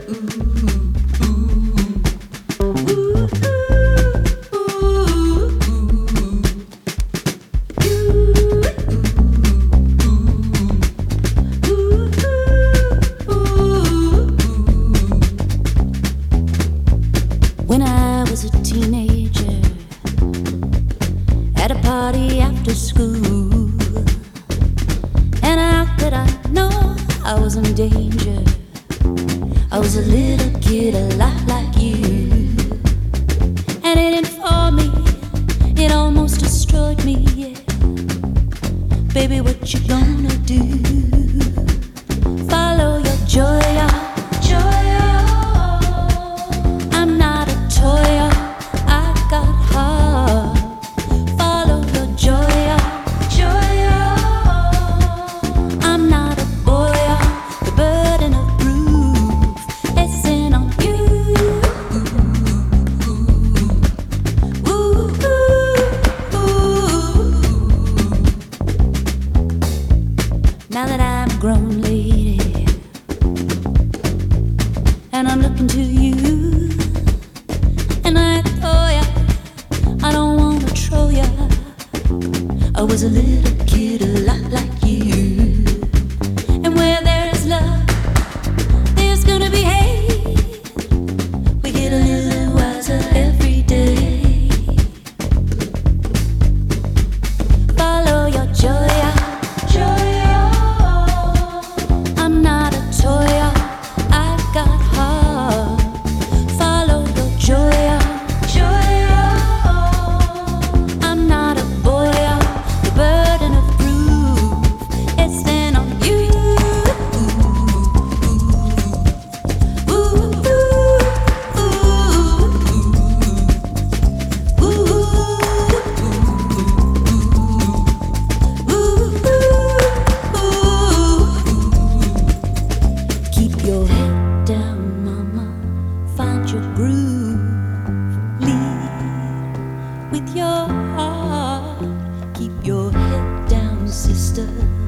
When I was a teenager at a party after school, and how could I know I was in danger? I was a little kid, a lot like you, and it informed me, it almost destroyed me, yeah. Baby, what you gonna do? Follow your joy, joy. I'm not a toy, I got heart. Follow your joy, joy. I'm not a boy, the burden of proof isn't on you. Ooh, ooh, ooh. Now that I'm a grown lady and I'm looking to you, and I throw ya, I don't wanna throw ya. I was a little kid, a lot like you, and where there's love, there's gonna be hate. We get a little wiser every day. Follow your joy, joy. I'm not a toy, I got heart. Follow your joy, joy. I'm not a boy, the burden of proof isn't on you. Ooh, ooh, ooh, ooh. Keep your head down, mama. Find your groove. Lead with your heart. Keep your head down, sister.